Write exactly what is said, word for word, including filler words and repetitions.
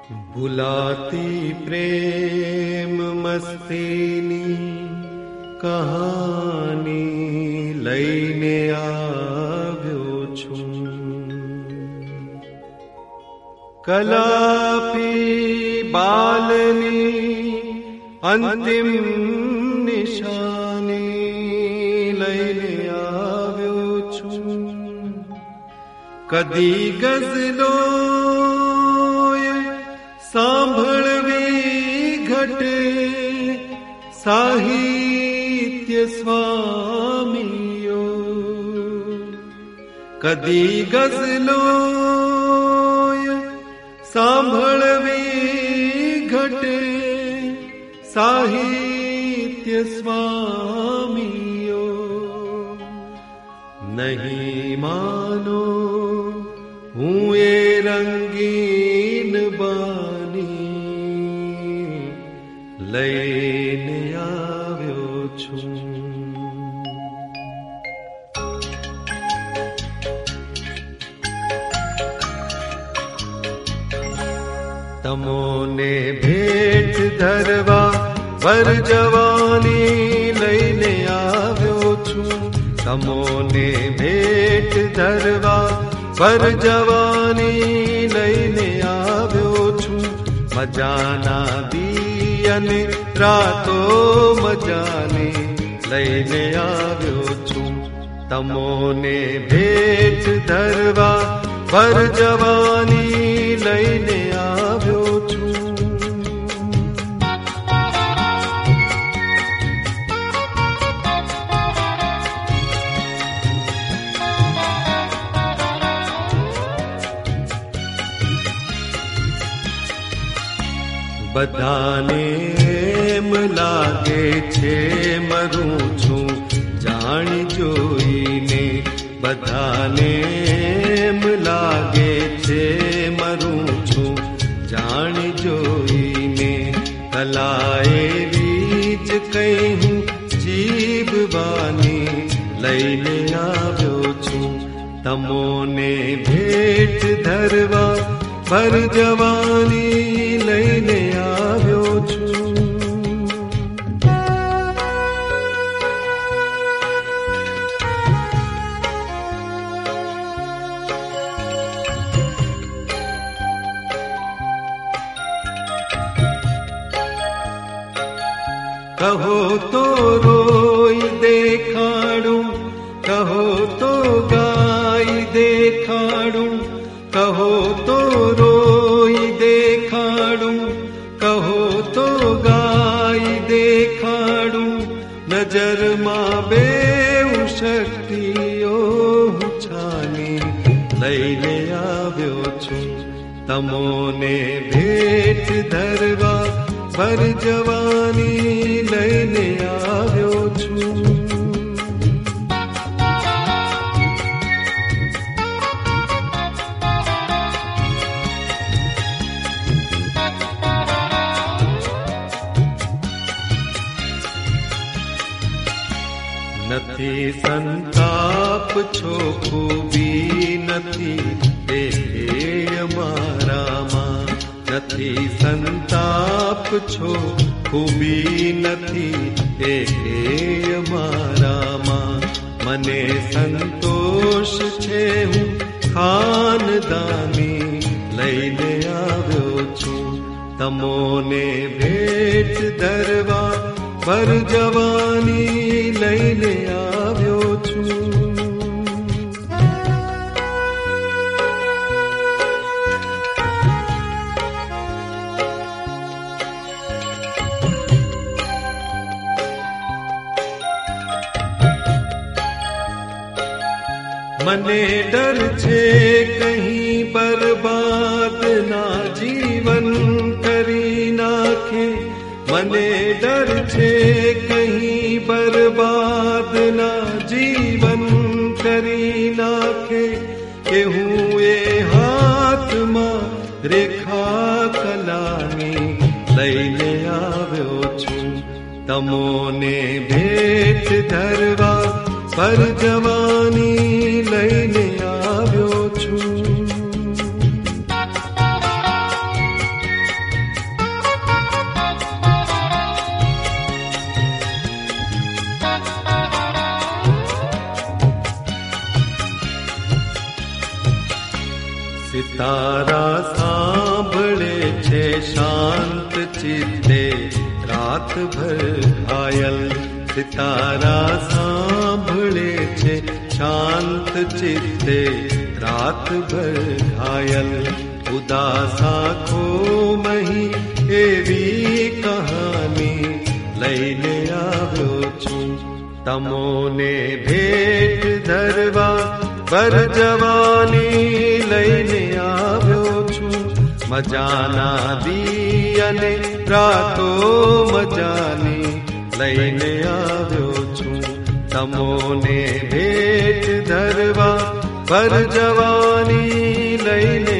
ભૂલાતી પ્રેમ મસ્તીની કહાની લઈને આવ્યો છું. કલાપી બાલની અંતિમ નિશાની લઈને આવ્યો છું. કદી ગઝલો સાંભળવી ઘટે સાહિત્ય સ્વામીઓ. કદી ગઝલો સાંભળવી ઘટે સાહિત્ય સ્વામીઓ. નહીં માનો હું એ રંગીન બાની લઈને આવ્યો છું. તમોને ભેટ ધરવા વર જવાની લઈને આવ્યો છું. તમોને ભેટ ધરવા વર જવાની લઈને આવ્યો છું. મજાના દી અને રાતો મજાની લઈને આવ્યો છું. તમોને ભેટ ધરવા વર જવાની લઈને આવ્યો છું. બધાને એમ લાગે છે મરું છું જાણી જોઈને. બધાને એમ લાગે છે મરું છું જાણી જોઈને. કલા એવી જ કઈ હું જીવવાની લઈને આવ્યો છું. તમોને ભેટ ધરવા વર જવાની લઈને આવ્યો છું. કહો તો રોઈ દેખાડું, કહો તો ગાઈ દેખાડું, કહો તો રોઈ દેખાડું, કહો તો ગાઈ દેખાડું. નજરમાં બેઉ શક્તિઓ હું છાની લઈને આવ્યો છું. તમોને ભેટ ધરવા વર જવાની લઈને આવ્યો છું. નથી સંતાપ છો ખૂબી નથી દેહ મારામાં. નથી સંતાપ છો ખૂબી નથી દેહ મારામાં. મને સંતોષ છે હું ખાનદાની લઈને આવ્યો છું. તમોને ભેટ ધરવા વર જવાની લઈને આવ્યો છું. મને ડર છે કहीं બરબાદ ના જીવન કરી નાખે. મને ડર છે કहीं બરબાદ ના જીવન કરી નાખે. કે હું એ હાથમાં રેખા કલાની લઈને આવ્યો છું. તમોને ભેટ ધરવા વર જવાની લઈને આવ્યો છું. સિતારા સાંભળે છે શાંત ચિત્તે રાતભર ઘાયલ. સિતારા સાંભળે છે શાંત ચિત્તે રાતભર ઘાયલ. ઉદાસ આંખો મહી એવી કહાની લઈને આવ્યો છું. તમોને ભેટ ધરવા ભર જવાની લઈને આવ્યો છું. મજાના દી અને રાતો મજાની લઈને આવ્યો છું. તમોને ભેટ ધરવા ભર જવાની લઈને